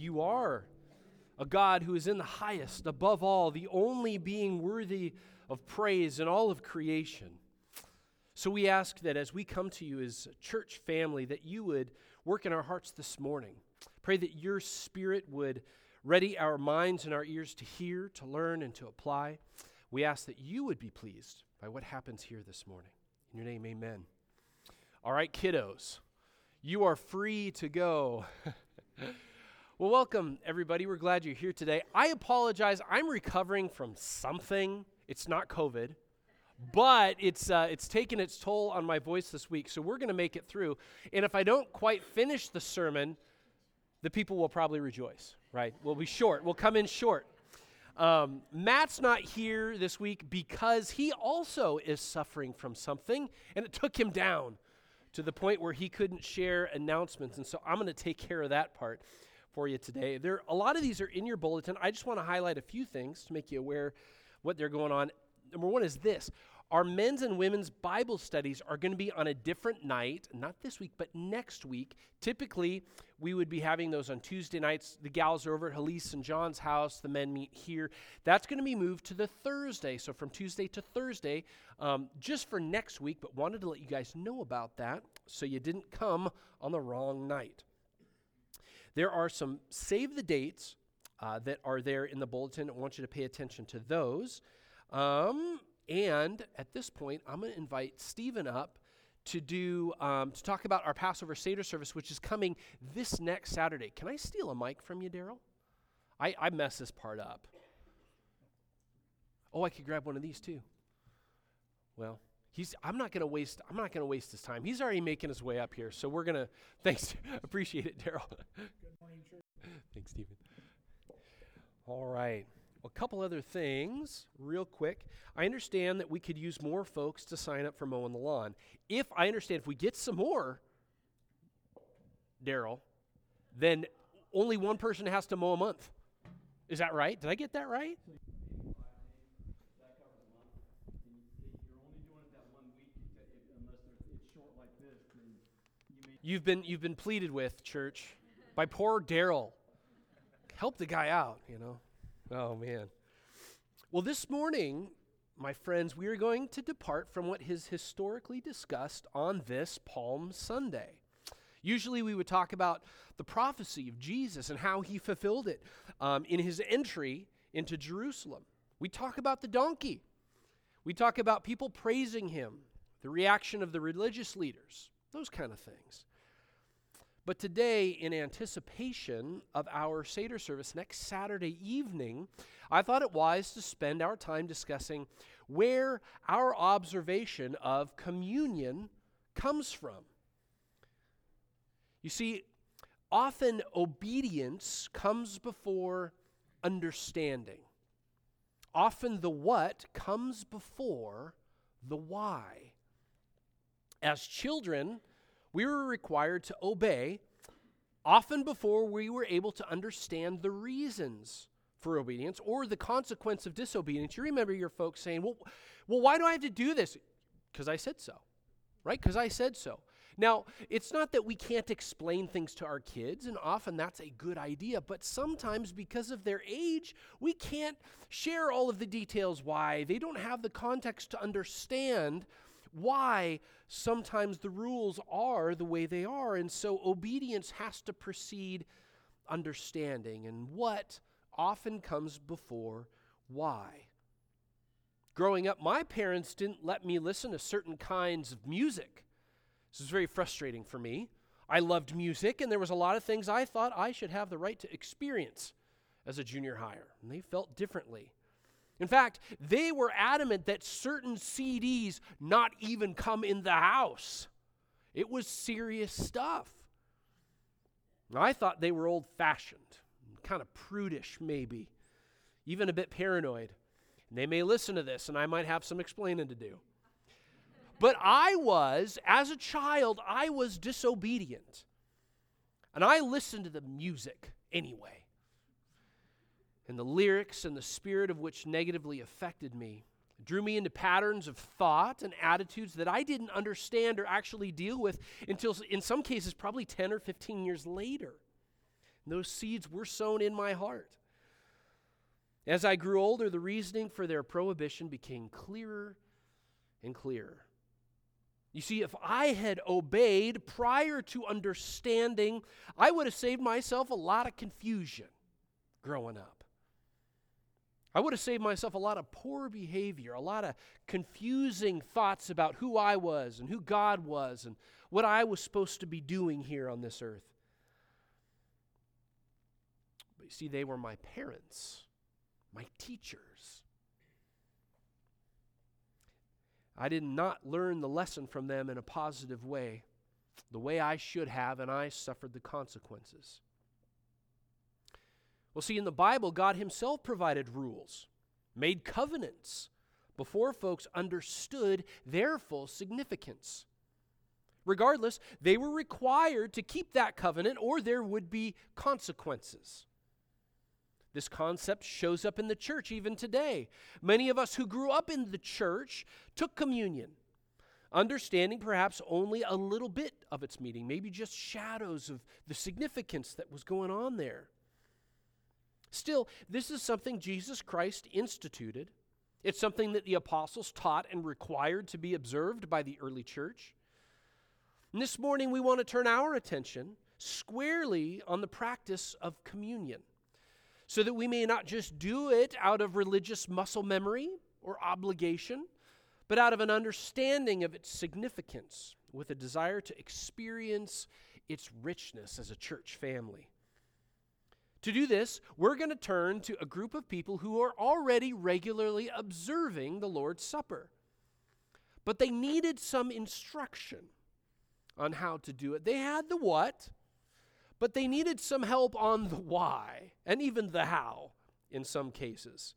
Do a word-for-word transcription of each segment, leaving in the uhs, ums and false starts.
you are a God who is in the highest, above all, the only being worthy of praise in all of creation. So we ask that as we come to you as a church family, that you would work in our hearts this morning. Pray that your Spirit would ready our minds and our ears to hear, to learn, and to apply. We ask that you would be pleased by what happens here this morning. In your name, amen. All right, kiddos, you are free to go. Well, welcome, everybody. We're glad you're here today. I apologize. I'm recovering from something. It's not COVID, but it's uh, it's taken its toll on my voice this week, so we're going to make it through. And if I don't quite finish the sermon, the people will probably rejoice, right? We'll be short. We'll come in short. Um, Matt's not here this week because he also is suffering from something, and it took him down to the point where he couldn't share announcements, and so I'm going to take care of that part for you today. There, a lot of these are in your bulletin. I just want to highlight a few things to make you aware what they're going on. Number one is this. Our men's and women's Bible studies are going to be on a different night, not this week, but next week. Typically, we would be having those on Tuesday nights. The gals are over at Halise and John's house. The men meet here. That's going to be moved to the Thursday, so from Tuesday to Thursday, um, just for next week, but wanted to let you guys know about that so you didn't come on the wrong night. There are some save the dates uh, that are there in the bulletin. I want you to pay attention to those. Um, and at this point, I'm going to invite Stephen up to do um, to talk about our Passover Seder service, which is coming this next Saturday. Can I steal a mic from you, Daryl? I, I mess this part up. Oh, I could grab one of these too. Well, he's. I'm not going to waste. I'm not going to waste his time. He's already making his way up here, so we're gonna. Thanks, appreciate it, Daryl. Good morning, church. Thanks, Stephen. All right. Well, a couple other things, real quick. I understand that we could use more folks to sign up for mowing the lawn. If I understand, if we get some more, Daryl, then only one person has to mow a month. Is that right? Did I get that right? You've been you've been pleaded with, church, by poor Daryl. Help the guy out, you know. Oh, man. Well, this morning, my friends, we are going to depart from what is historically discussed on this Palm Sunday. Usually we would talk about the prophecy of Jesus and how he fulfilled it um, in his entry into Jerusalem. We talk about the donkey. We talk about people praising him, the reaction of the religious leaders, those kind of things. But today, in anticipation of our Seder service next Saturday evening, I thought it wise to spend our time discussing where our observation of communion comes from. You see, often obedience comes before understanding. Often the what comes before the why. As children, we were required to obey, often before we were able to understand the reasons for obedience or the consequence of disobedience. You remember your folks saying, well, well, why do I have to do this? Because I said so, right? Because I said so. Now, it's not that we can't explain things to our kids, and often that's a good idea, but sometimes because of their age, we can't share all of the details why. They don't have the context to understand why sometimes the rules are the way they are, and so obedience has to precede understanding, and what often comes before why. Growing up, my parents didn't let me listen to certain kinds of music. This was very frustrating for me. I loved music, and there was a lot of things I thought I should have the right to experience as a junior higher, and they felt differently. In fact, they were adamant that certain C Ds not even come in the house. It was serious stuff. I thought they were old-fashioned, kind of prudish maybe, even a bit paranoid. And they may listen to this, and I might have some explaining to do. But I was, as a child, I was disobedient. And I listened to the music anyway. And the lyrics and the spirit of which negatively affected me drew me into patterns of thought and attitudes that I didn't understand or actually deal with until, in some cases, probably ten or fifteen years later. Those seeds were sown in my heart. As I grew older, the reasoning for their prohibition became clearer and clearer. You see, if I had obeyed prior to understanding, I would have saved myself a lot of confusion growing up. I would have saved myself a lot of poor behavior, a lot of confusing thoughts about who I was and who God was and what I was supposed to be doing here on this earth. But you see, they were my parents, my teachers. I did not learn the lesson from them in a positive way, the way I should have, and I suffered the consequences. Well, see, in the Bible, God himself provided rules, made covenants, before folks understood their full significance. Regardless, they were required to keep that covenant or there would be consequences. This concept shows up in the church even today. Many of us who grew up in the church took communion, understanding perhaps only a little bit of its meaning, maybe just shadows of the significance that was going on there. Still, this is something Jesus Christ instituted. It's something that the apostles taught and required to be observed by the early church. And this morning we want to turn our attention squarely on the practice of communion, so that we may not just do it out of religious muscle memory or obligation, but out of an understanding of its significance, with a desire to experience its richness as a church family. To do this, we're going to turn to a group of people who are already regularly observing the Lord's Supper. But they needed some instruction on how to do it. They had the what, but they needed some help on the why, and even the how in some cases.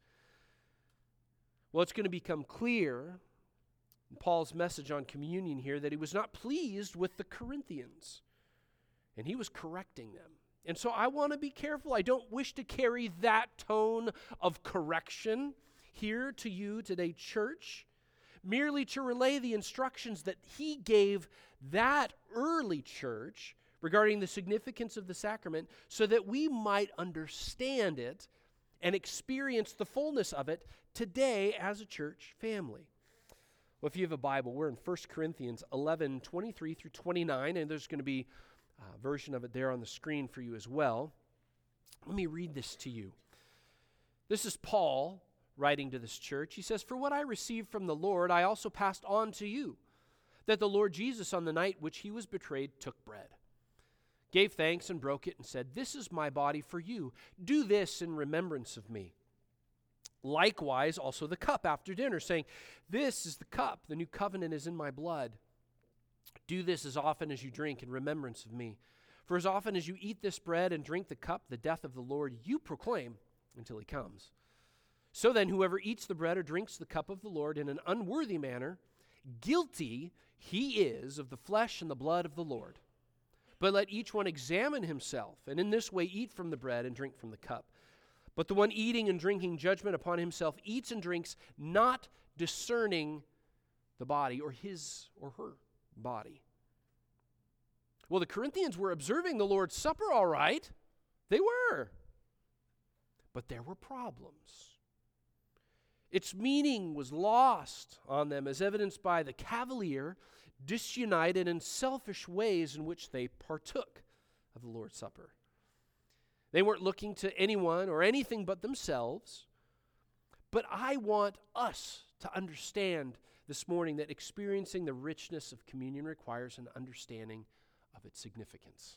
Well, it's going to become clear in Paul's message on communion here that he was not pleased with the Corinthians, and he was correcting them. And so I want to be careful. I don't wish to carry that tone of correction here to you today, church, merely to relay the instructions that he gave that early church regarding the significance of the sacrament so that we might understand it and experience the fullness of it today as a church family. Well, if you have a Bible, we're in First Corinthians eleven, twenty-three through twenty-nine, and there's going to be a version of it there on the screen for you as well. Let me read this to you. This is Paul writing to this church. He says, "For what I received from the Lord, I also passed on to you, that the Lord Jesus on the night which he was betrayed took bread, gave thanks and broke it and said, 'This is my body for you. Do this in remembrance of me.' Likewise also the cup after dinner, saying, 'This is the cup, the new covenant is in my blood. Do this as often as you drink in remembrance of me. For as often as you eat this bread and drink the cup, the death of the Lord you proclaim until he comes. So then, whoever eats the bread or drinks the cup of the Lord in an unworthy manner, guilty he is of the flesh and the blood of the Lord. But let each one examine himself, and in this way eat from the bread and drink from the cup. But the one eating and drinking judgment upon himself eats and drinks, not discerning the body,'" or his or her body. Well, the Corinthians were observing the Lord's Supper all right. They were. But there were problems. Its meaning was lost on them, as evidenced by the cavalier, disunited, and selfish ways in which they partook of the Lord's Supper. They weren't looking to anyone or anything but themselves. But I want us to understand this morning that experiencing the richness of communion requires an understanding of its significance.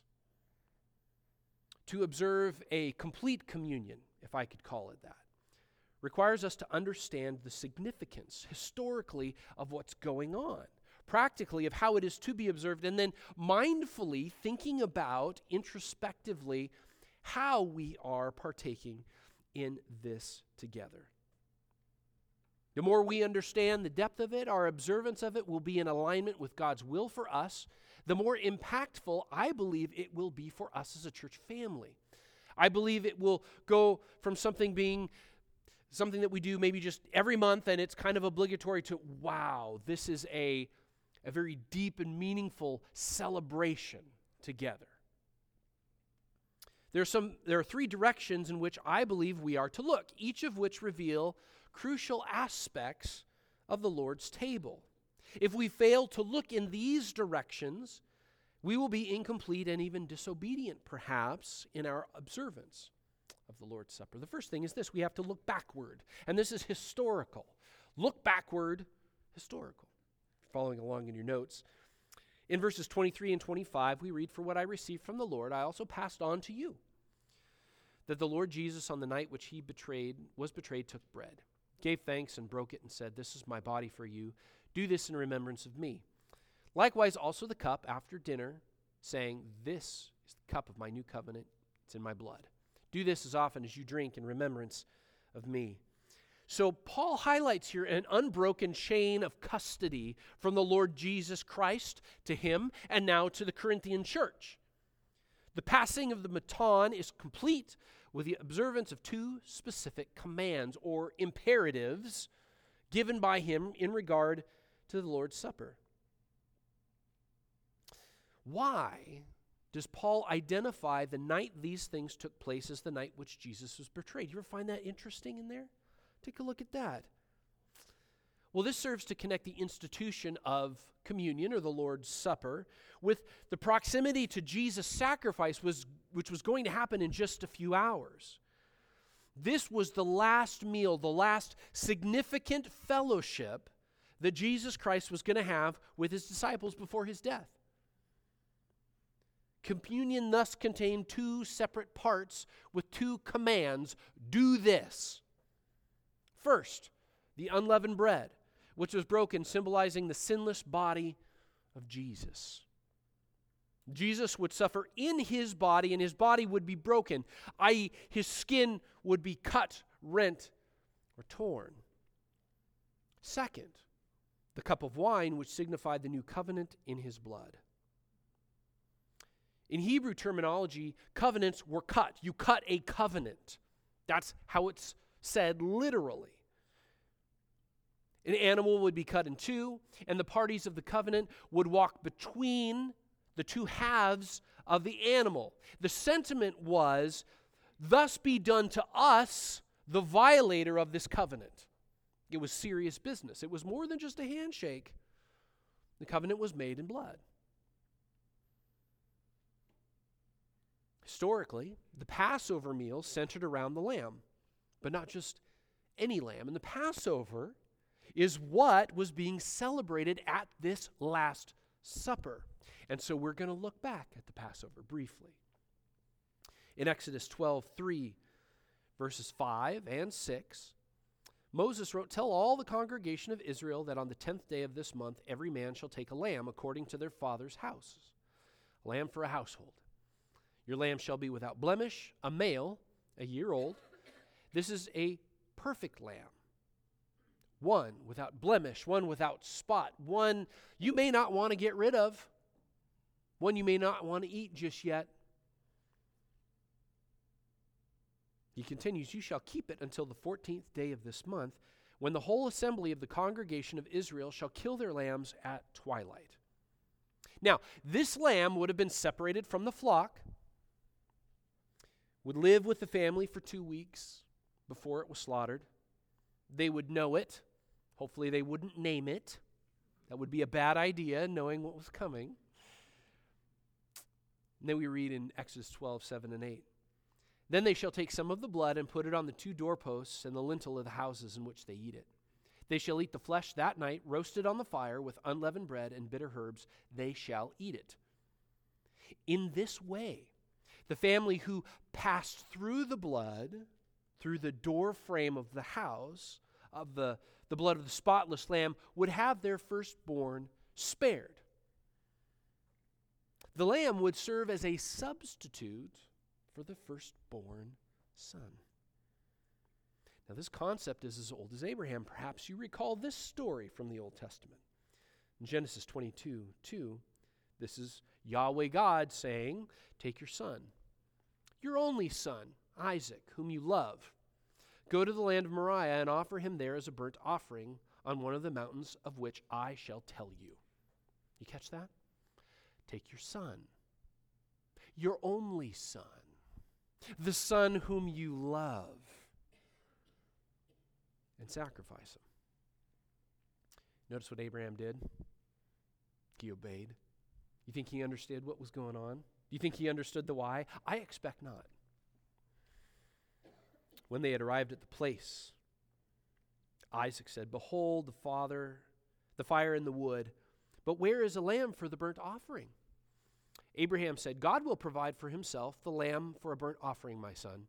To observe a complete communion, if I could call it that, requires us to understand the significance historically of what's going on, practically of how it is to be observed, and then mindfully thinking about, introspectively, how we are partaking in this together. The more we understand the depth of it, our observance of it will be in alignment with God's will for us, the more impactful I believe it will be for us as a church family. I believe it will go from something being something that we do maybe just every month and it's kind of obligatory to, wow, this is a, a very deep and meaningful celebration together. There are some there are three directions in which I believe we are to look, each of which reveal crucial aspects of the Lord's table. If we fail to look in these directions, we will be incomplete and even disobedient, perhaps, in our observance of the Lord's Supper. The first thing is this: we have to look backward, and this is historical. Look backward, historical. Following along in your notes, in verses twenty-three and twenty-five, we read, "For what I received from the Lord, I also passed on to you, that the Lord Jesus, on the night which he betrayed, was betrayed, took bread, gave thanks and broke it and said, 'This is my body for you. Do this in remembrance of me.' Likewise also the cup after dinner, saying, 'This is the cup of my new covenant. It's in my blood. Do this as often as you drink in remembrance of me.'" So Paul highlights here an unbroken chain of custody from the Lord Jesus Christ to him and now to the Corinthian church. The passing of the baton is complete with the observance of two specific commands or imperatives given by him in regard to the Lord's Supper. Why does Paul identify the night these things took place as the night which Jesus was betrayed? You ever find that interesting in there? Take a look at that. Well, this serves to connect the institution of communion, or the Lord's Supper, with the proximity to Jesus' sacrifice, was, which was going to happen in just a few hours. This was the last meal, the last significant fellowship that Jesus Christ was going to have with his disciples before his death. Communion thus contained two separate parts with two commands. Do this. First, the unleavened bread, which was broken, symbolizing the sinless body of Jesus. Jesus would suffer in his body, and his body would be broken, that is, his skin would be cut, rent, or torn. Second, the cup of wine, which signified the new covenant in his blood. In Hebrew terminology, covenants were cut. You cut a covenant. That's how it's said literally. An animal would be cut in two, and the parties of the covenant would walk between the two halves of the animal. The sentiment was, "Thus be done to us, the violator of this covenant." It was serious business. It was more than just a handshake. The covenant was made in blood. Historically, the Passover meal centered around the lamb, but not just any lamb. And the Passover is what was being celebrated at this Last Supper. And so we're going to look back at the Passover briefly. In Exodus twelve three, verses five and six, Moses wrote, "Tell all the congregation of Israel that on the tenth day of this month every man shall take a lamb according to their father's houses, a lamb for a household. Your lamb shall be without blemish, a male, a year old. This is a perfect lamb. One without blemish, one without spot, one you may not want to get rid of, one you may not want to eat just yet." He continues, "You shall keep it until the fourteenth day of this month, when the whole assembly of the congregation of Israel shall kill their lambs at twilight." Now, this lamb would have been separated from the flock, would live with the family for two weeks before it was slaughtered. They would know it. Hopefully they wouldn't name it. That would be a bad idea, knowing what was coming. And then we read in Exodus twelve seven and eight. "Then they shall take some of the blood and put it on the two doorposts and the lintel of the houses in which they eat it. They shall eat the flesh that night, roasted on the fire with unleavened bread and bitter herbs. They shall eat it. In this way, the family who passed through the blood, through the door frame of the house, of the, the blood of the spotless lamb, would have their firstborn spared." The lamb would serve as a substitute for the firstborn son. Now, this concept is as old as Abraham. Perhaps you recall this story from the Old Testament. In Genesis twenty-two two, this is Yahweh God saying, "Take your son, your only son, Isaac, whom you love. Go to the land of Moriah and offer him there as a burnt offering on one of the mountains of which I shall tell you." You catch that? Take your son, your only son. the son whom you love, and sacrifice him. Notice what Abraham did? He obeyed. You think he understood what was going on? Do you think he understood the why? I expect not. When they had arrived at the place, Isaac said, "Behold, the father, the fire and the wood, but where is a lamb for the burnt offering?" Abraham said, "God will provide for himself the lamb for a burnt offering, my son."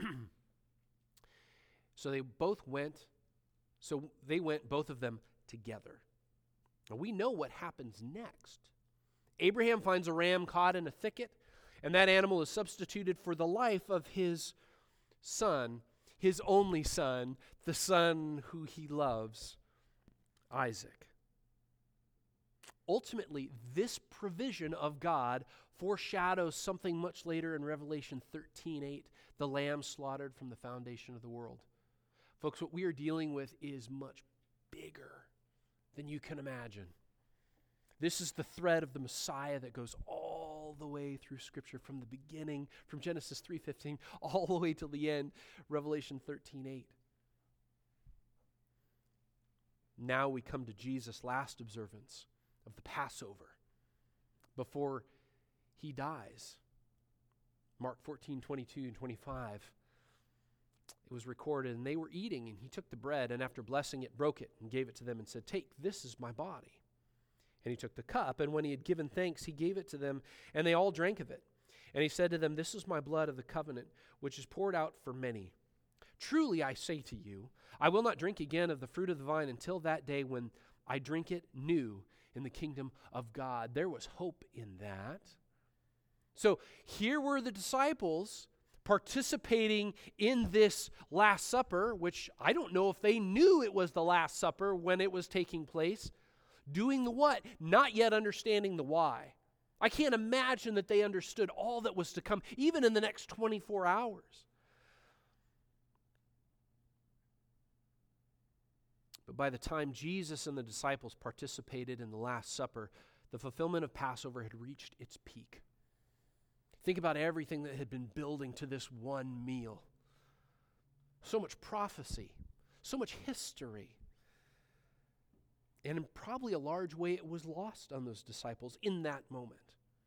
So they both went, so they went, both of them, together. And we know what happens next. Abraham finds a ram caught in a thicket, and that animal is substituted for the life of his son, his only son, the son who he loves, Isaac. Ultimately, this provision of God foreshadows something much later in Revelation thirteen eight, the lamb slaughtered from the foundation of the world. Folks, what we are dealing with is much bigger than you can imagine. This is the thread of the Messiah that goes all the way through Scripture, from the beginning, from Genesis three fifteen, all the way till the end, Revelation thirteen eight. Now we come to Jesus' last observance of the Passover before he dies. Mark fourteen twenty-two and twenty-five. It was recorded, and they were eating, and he took the bread, and after blessing it, broke it, and gave it to them, and said, "Take, this is my body." And he took the cup, and when he had given thanks, he gave it to them, and they all drank of it. And he said to them, "This is my blood of the covenant, which is poured out for many. Truly I say to you, I will not drink again of the fruit of the vine until that day when I drink it new in the kingdom of God." There was hope in that. So here were the disciples participating in this Last Supper, which I don't know if they knew it was the Last Supper when it was taking place. Doing the what? Not yet understanding the why. I can't imagine that they understood all that was to come, even in the next twenty-four hours. But by the time Jesus and the disciples participated in the Last Supper, the fulfillment of Passover had reached its peak. Think about everything that had been building to this one meal. So much prophecy, so much history. And in probably a large way, it was lost on those disciples in that moment.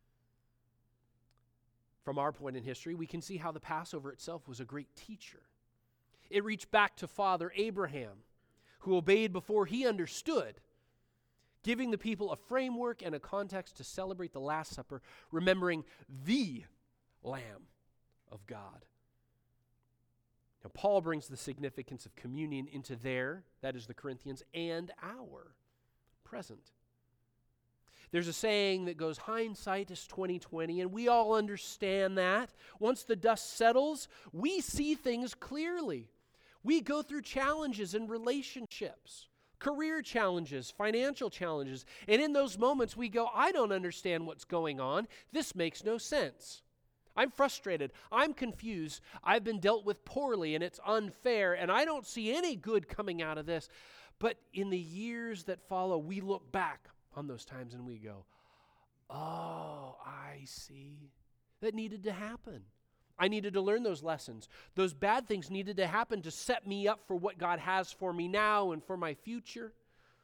From our point in history, we can see how the Passover itself was a great teacher. It reached back to Father Abraham, who obeyed before he understood, giving the people a framework and a context to celebrate the Last Supper, remembering the Lamb of God. Now, Paul brings the significance of communion into their, that is the Corinthians, and our present. There's a saying that goes, hindsight is twenty twenty, and we all understand that. Once the dust settles, we see things clearly. We go through challenges in relationships, career challenges, financial challenges, and in those moments we go, I don't understand what's going on. This makes no sense. I'm frustrated. I'm confused. I've been dealt with poorly, and it's unfair, and I don't see any good coming out of this. But in the years that follow, we look back on those times and we go, oh, I see. That needed to happen. I needed to learn those lessons. Those bad things needed to happen to set me up for what God has for me now and for my future.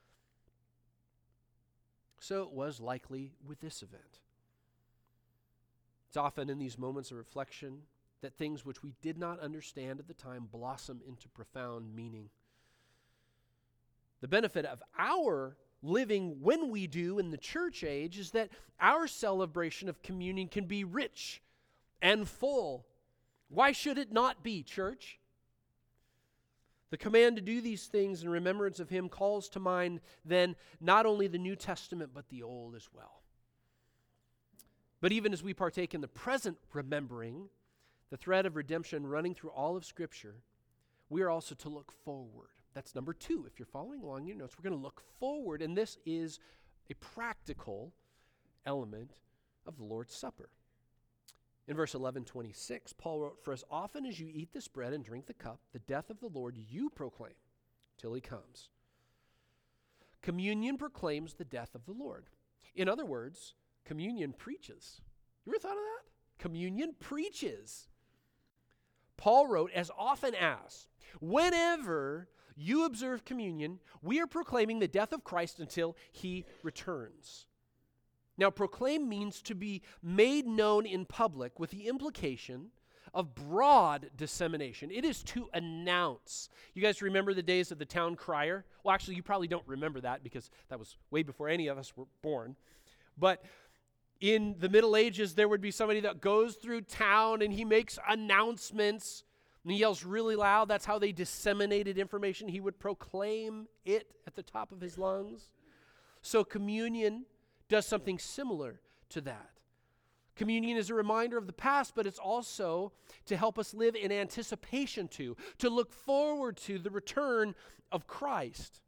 So it was likely with this event. It's often in these moments of reflection that things which we did not understand at the time blossom into profound meaning. The benefit of our living when we do in the church age is that our celebration of communion can be rich and full. Why should it not be, church? The command to do these things in remembrance of Him calls to mind then not only the New Testament but the Old as well. But even as we partake in the present remembering, the thread of redemption running through all of Scripture, we are also to look forward. That's number two. If you're following along in your notes, we're going to look forward, and this is a practical element of the Lord's Supper. In verse eleven twenty-six, Paul wrote, "For as often as you eat this bread and drink the cup, the death of the Lord you proclaim till He comes." Communion proclaims the death of the Lord. In other words, communion preaches. You ever thought of that? Communion preaches. Paul wrote, as often as, whenever you observe communion, we are proclaiming the death of Christ until he returns. Now, proclaim means to be made known in public with the implication of broad dissemination. It is to announce. You guys remember the days of the town crier? Well, actually, you probably don't remember that because that was way before any of us were born. But in the Middle Ages, there would be somebody that goes through town and he makes announcements and he yells really loud. That's how they disseminated information. He would proclaim it at the top of his lungs. So communion does something similar to that. Communion is a reminder of the past, but it's also to help us live in anticipation to, to look forward to the return of Christ.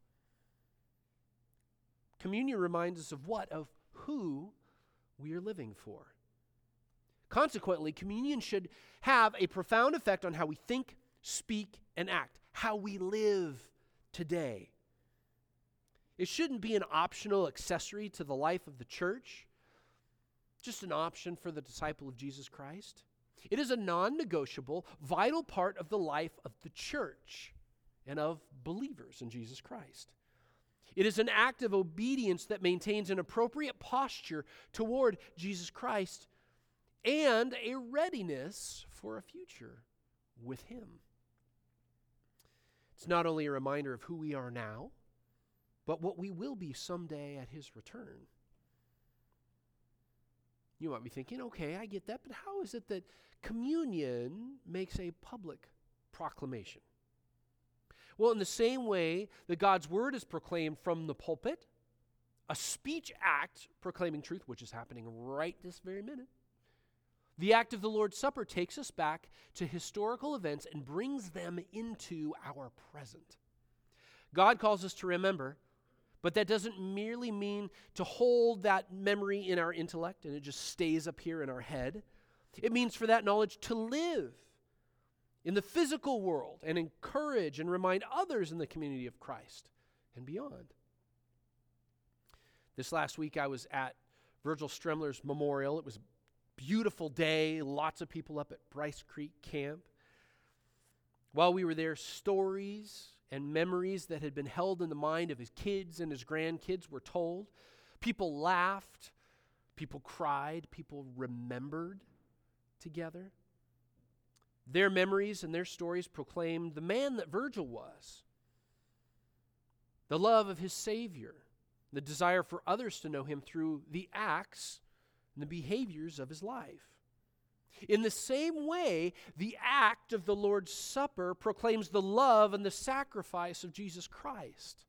Communion reminds us of what? Of who we are living for. Consequently, communion should have a profound effect on how we think, speak, and act, how we live today. It shouldn't be an optional accessory to the life of the church, just an option for the disciple of Jesus Christ. It is a non-negotiable, vital part of the life of the church and of believers in Jesus Christ. It is an act of obedience that maintains an appropriate posture toward Jesus Christ and a readiness for a future with him. It's not only a reminder of who we are now, but what we will be someday at his return. You might be thinking, okay, I get that, but how is it that communion makes a public proclamation? Well, in the same way that God's word is proclaimed from the pulpit, a speech act proclaiming truth, which is happening right this very minute, the act of the Lord's Supper takes us back to historical events and brings them into our present. God calls us to remember, but that doesn't merely mean to hold that memory in our intellect and it just stays up here in our head. It means for that knowledge to live in the physical world and encourage and remind others in the community of Christ and beyond. This last week I was at Virgil Stremler's memorial. It was a beautiful day, lots of people up at Bryce Creek Camp. While we were there, stories and memories that had been held in the mind of his kids and his grandkids were told. People laughed, people cried, people remembered together. Their memories and their stories proclaimed the man that Virgil was, the love of his Savior, the desire for others to know him through the acts and the behaviors of his life. In the same way, the act of the Lord's Supper proclaims the love and the sacrifice of Jesus Christ.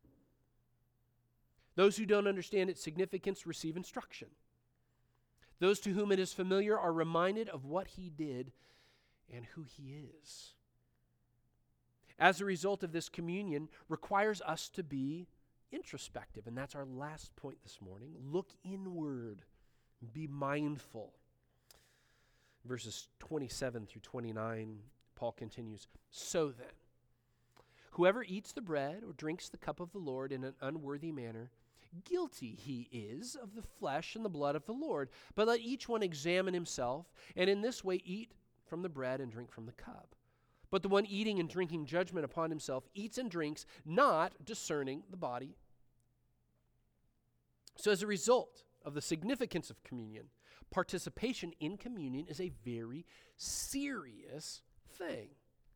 Those who don't understand its significance receive instruction. Those to whom it is familiar are reminded of what he did and who he is. As a result of this, communion requires us to be introspective, and that's our last point this morning. Look inward. Be mindful. Verses twenty-seven through twenty-nine, Paul continues, "So then, whoever eats the bread or drinks the cup of the Lord in an unworthy manner, guilty he is of the flesh and the blood of the Lord. But let each one examine himself, and in this way eat from the bread and drink from the cup. But the one eating and drinking judgment upon himself eats and drinks, not discerning the body." So as a result of the significance of communion, participation in communion is a very serious thing.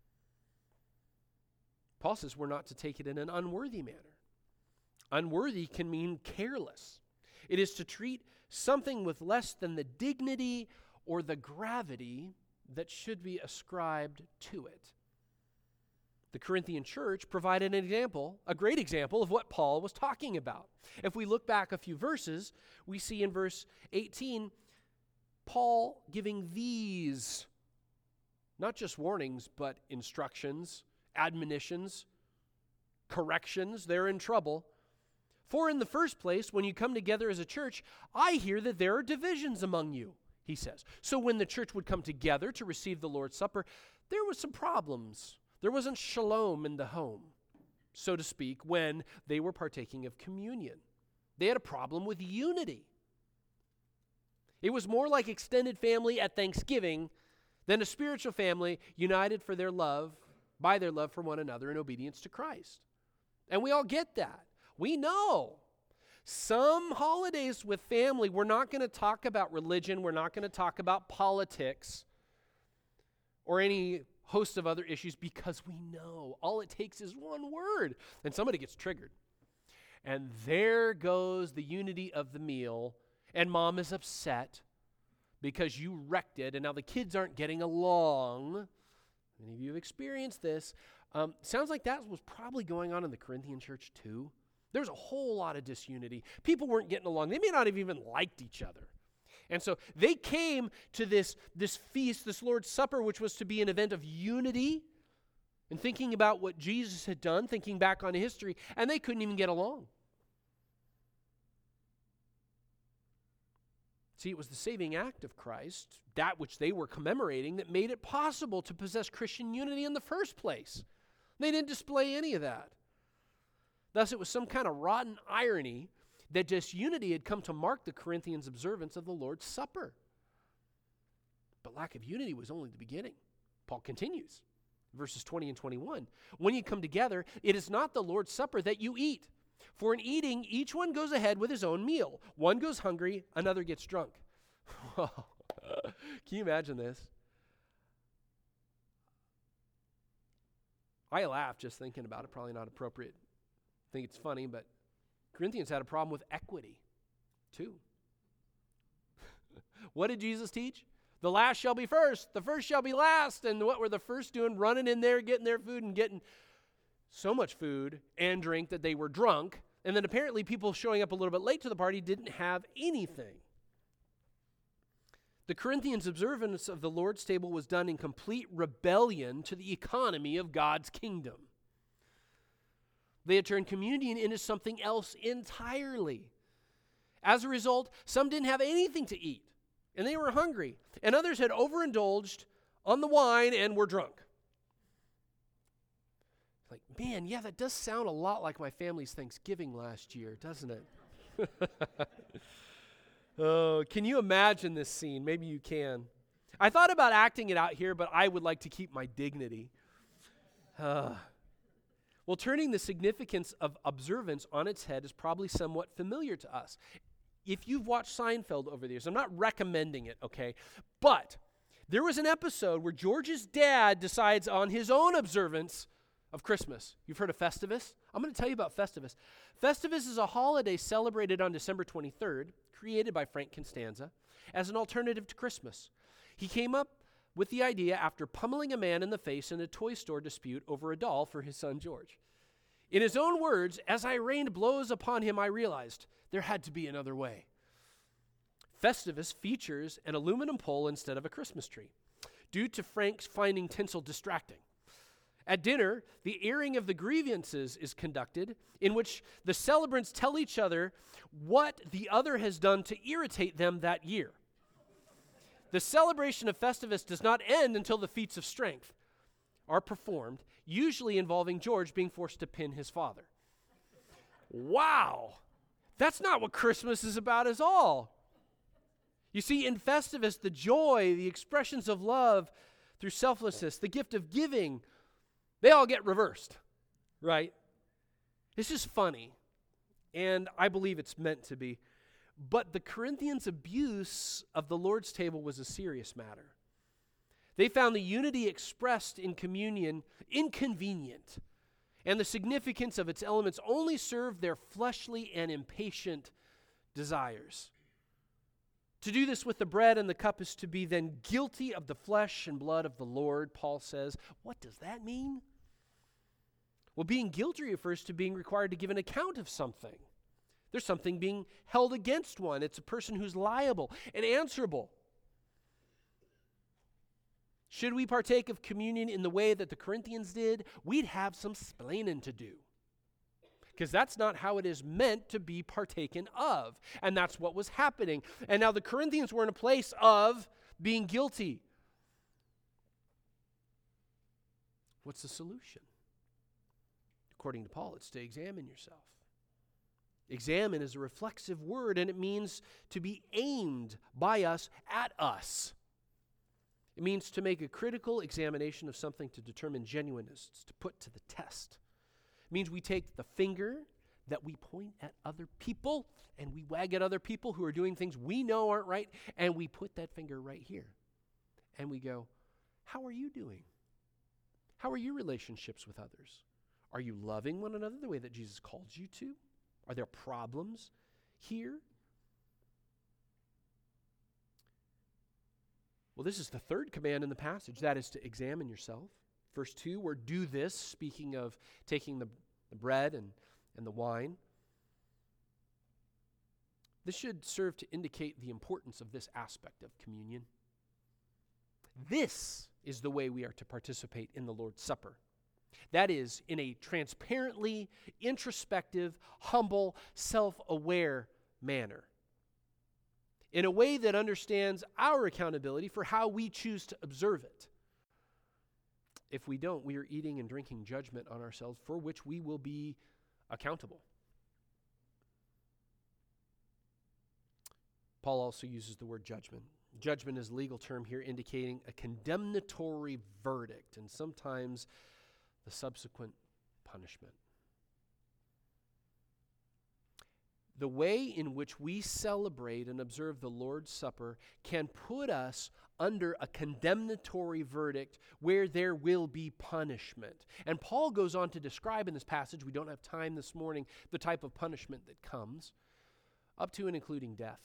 Paul says we're not to take it in an unworthy manner. Unworthy can mean careless. It is to treat something with less than the dignity or the gravity that should be ascribed to it. The Corinthian church provided an example, a great example of what Paul was talking about. If we look back a few verses, we see in verse eighteen, Paul giving these, not just warnings, but instructions, admonitions, corrections. They're in trouble. "For in the first place, when you come together as a church, I hear that there are divisions among you," he says. So when the church would come together to receive the Lord's Supper, there was some problems. There wasn't shalom in the home, so to speak, when they were partaking of communion. They had a problem with unity. It was more like extended family at Thanksgiving than a spiritual family united for their love, by their love for one another in obedience to Christ. And we all get that. We know some holidays with family, we're not going to talk about religion, we're not going to talk about politics or any host of other issues, because we know all it takes is one word and somebody gets triggered. And there goes the unity of the meal, and mom is upset because you wrecked it, and now the kids aren't getting along. Many of you have experienced this. Um, sounds like that was probably going on in the Corinthian church too. There's a whole lot of disunity. People weren't getting along. They may not have even liked each other. And so they came to this, this feast, this Lord's Supper, which was to be an event of unity and thinking about what Jesus had done, thinking back on history, and they couldn't even get along. See, it was the saving act of Christ, that which they were commemorating, that made it possible to possess Christian unity in the first place. They didn't display any of that. Thus, it was some kind of rotten irony that disunity had come to mark the Corinthians' observance of the Lord's Supper. But lack of unity was only the beginning. Paul continues, verses twenty and twenty-one. When you come together, it is not the Lord's Supper that you eat. For in eating, each one goes ahead with his own meal. One goes hungry, another gets drunk. Can you imagine this? I laugh just thinking about it. Probably not appropriate. I think it's funny, but Corinthians had a problem with equity, too. What did Jesus teach? The last shall be first, the first shall be last. And what were the first doing? Running in there, getting their food, and getting so much food and drink that they were drunk. And then apparently people showing up a little bit late to the party didn't have anything. The Corinthians' observance of the Lord's table was done in complete rebellion to the economy of God's kingdom. They had turned communion into something else entirely. As a result, some didn't have anything to eat, and they were hungry. And others had overindulged on the wine and were drunk. Like, man, yeah, that does sound a lot like my family's Thanksgiving last year, doesn't it? Oh, can you imagine this scene? Maybe you can. I thought about acting it out here, but I would like to keep my dignity. Uh, well, turning the significance of observance on its head is probably somewhat familiar to us. If you've watched Seinfeld over the years, I'm not recommending it, okay? But there was an episode where George's dad decides on his own observance of Christmas. You've heard of Festivus? I'm going to tell you about Festivus. Festivus is a holiday celebrated on December twenty-third, created by Frank Costanza, as an alternative to Christmas. He came up with the idea after pummeling a man in the face in a toy store dispute over a doll for his son George. In his own words, as I rained blows upon him, I realized there had to be another way. Festivus features an aluminum pole instead of a Christmas tree, due to Frank's finding tinsel distracting. At dinner, the airing of the grievances is conducted, in which the celebrants tell each other what the other has done to irritate them that year. The celebration of Festivus does not end until the feats of strength are performed, usually involving George being forced to pin his father. Wow! That's not what Christmas is about at all. You see, in Festivus, the joy, the expressions of love through selflessness, the gift of giving, they all get reversed, right? This is funny, and I believe it's meant to be. But the Corinthians' abuse of the Lord's table was a serious matter. They found the unity expressed in communion inconvenient, and the significance of its elements only served their fleshly and impatient desires. To do this with the bread and the cup is to be then guilty of the flesh and blood of the Lord, Paul says. What does that mean? Well, being guilty refers to being required to give an account of something. There's something being held against one. It's a person who's liable and answerable. Should we partake of communion in the way that the Corinthians did, we'd have some splaining to do. Because that's not how it is meant to be partaken of. And that's what was happening. And now the Corinthians were in a place of being guilty. What's the solution? According to Paul, it's to examine yourself. Examine is a reflexive word, and it means to be aimed by us at us. It means to make a critical examination of something to determine genuineness, to put to the test. It means we take the finger that we point at other people and we wag at other people who are doing things we know aren't right, and we put that finger right here. And we go, how are you doing? How are your relationships with others? Are you loving one another the way that Jesus calls you to? Are there problems here? Well, this is the third command in the passage. That is to examine yourself. Verse two, where do this, speaking of taking the, the bread and, and the wine. This should serve to indicate the importance of this aspect of communion. This is the way we are to participate in the Lord's Supper. That is, in a transparently, introspective, humble, self-aware manner. In a way that understands our accountability for how we choose to observe it. If we don't, we are eating and drinking judgment on ourselves for which we will be accountable. Paul also uses the word judgment. Judgment is a legal term here indicating a condemnatory verdict and sometimes the subsequent punishment. The way in which we celebrate and observe the Lord's Supper can put us under a condemnatory verdict where there will be punishment. And Paul goes on to describe in this passage, we don't have time this morning, the type of punishment that comes, up to and including death.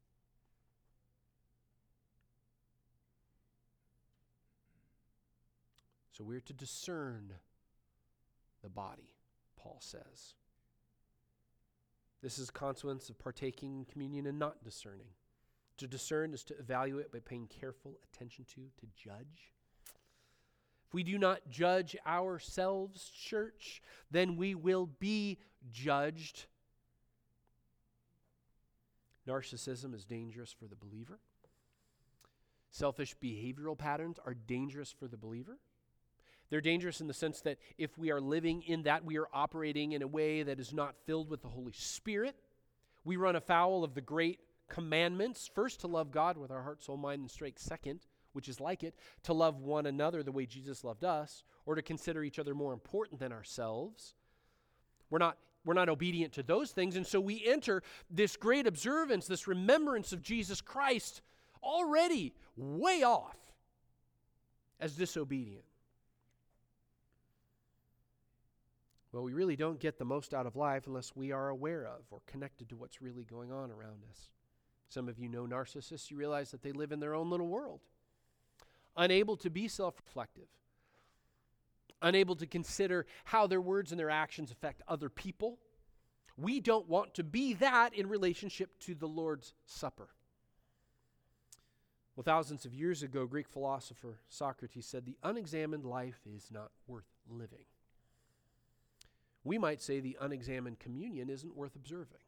So we're to discern the body, Paul says. This is a consequence of partaking in communion and not discerning. To discern is to evaluate by paying careful attention to, to judge. If we do not judge ourselves, church, then we will be judged. Narcissism is dangerous for the believer. Selfish behavioral patterns are dangerous for the believer. They're dangerous in the sense that if we are living in that, we are operating in a way that is not filled with the Holy Spirit. We run afoul of the great commandments. First, to love God with our heart, soul, mind, and strength. Second, which is like it, to love one another the way Jesus loved us, or to consider each other more important than ourselves. We're not, we're not obedient to those things, and so we enter this great observance, this remembrance of Jesus Christ already way off as disobedient. Well, we really don't get the most out of life unless we are aware of or connected to what's really going on around us. Some of you know narcissists. You realize that they live in their own little world, unable to be self-reflective, unable to consider how their words and their actions affect other people. We don't want to be that in relationship to the Lord's Supper. Well, thousands of years ago, Greek philosopher Socrates said, "The unexamined life is not worth living." We might say the unexamined communion isn't worth observing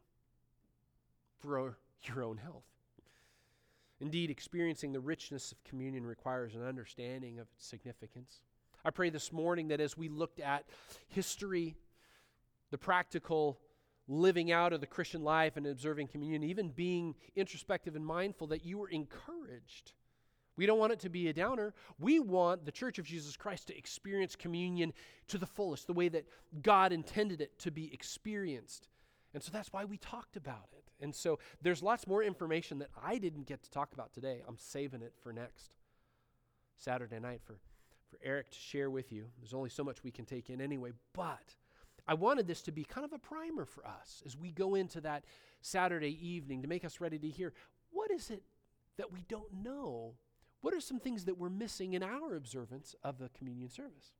for your own health. Indeed, experiencing the richness of communion requires an understanding of its significance. I pray this morning that as we looked at history, the practical living out of the Christian life and observing communion, even being introspective and mindful, that you were encouraged. We don't want it to be a downer. We want the Church of Jesus Christ to experience communion to the fullest, the way that God intended it to be experienced. And so that's why we talked about it. And so there's lots more information that I didn't get to talk about today. I'm saving it for next Saturday night for, for Eric to share with you. There's only so much we can take in anyway. But I wanted this to be kind of a primer for us as we go into that Saturday evening to make us ready to hear, what is it that we don't know? What are some things that we're missing in our observance of the communion service?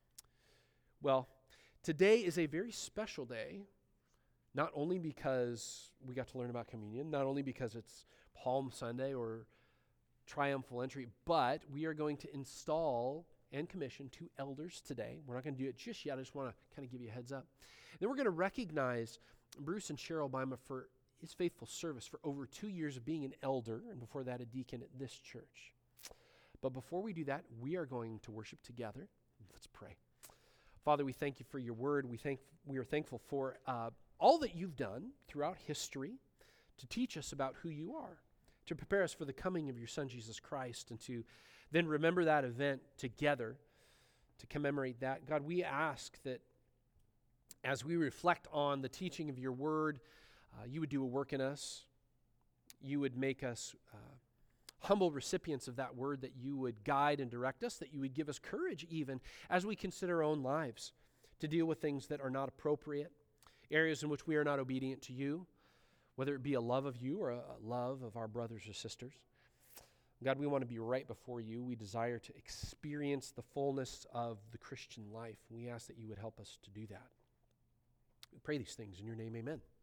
Well, today is a very special day, not only because we got to learn about communion, not only because it's Palm Sunday or triumphal entry, but we are going to install and commission two elders today. We're not going to do it just yet. I just want to kind of give you a heads up. Then we're going to recognize Bruce and Cheryl Bima for his faithful service for over two years of being an elder, and before that a deacon at this church. But before we do that, we are going to worship together. Let's pray. Father, we thank you for your word. We thank we are thankful for uh, all that you've done throughout history to teach us about who you are, to prepare us for the coming of your Son, Jesus Christ, and to then remember that event together to commemorate that. God, we ask that as we reflect on the teaching of your word, uh, you would do a work in us. You would make us uh, humble recipients of that word, that you would guide and direct us, that you would give us courage even as we consider our own lives to deal with things that are not appropriate, areas in which we are not obedient to you, whether it be a love of you or a love of our brothers or sisters. God, we want to be right before you. We desire to experience the fullness of the Christian life. We ask that you would help us to do that. We pray these things in your name, amen.